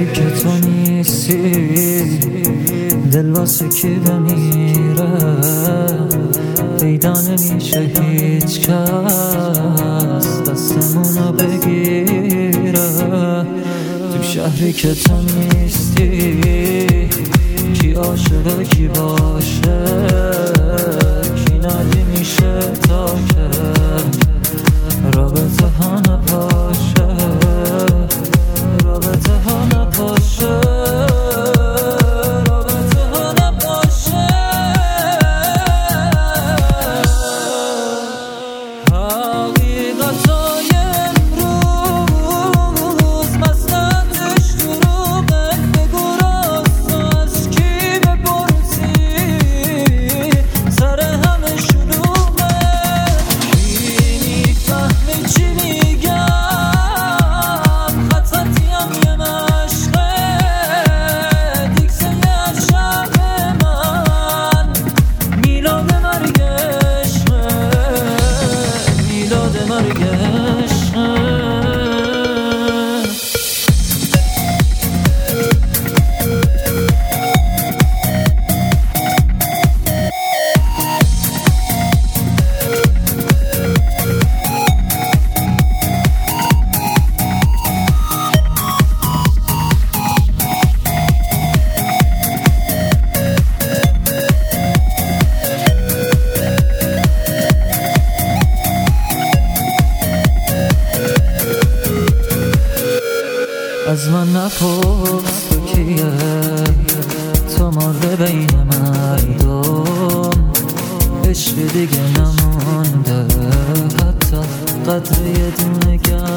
شهری که تو نیستی دل واسه کی بمیره، پیدا نمیشه هیچ کس دستمونو بگیره. تو شهری که تو نیستی کی عاشقه کی باشه، کی نادی میشه تا که رابطه ها نپاشه، رابطه ها نپاشه، رابطه ها نپاشه. حقیقتای امروز مسئلتش دروغه، بگو راست از کی بپرسی سر همه شلوغه. کی میفهمه چی میگم، خطتیم یه مشقه، دیکسه از شب من میلاد مرگ عشقه، میلاد مرگ عشقه. از من نپرس تو کیه، تو مرده بین مردم، عشق دیگه نمونده، حتی قطره یه دونه گرد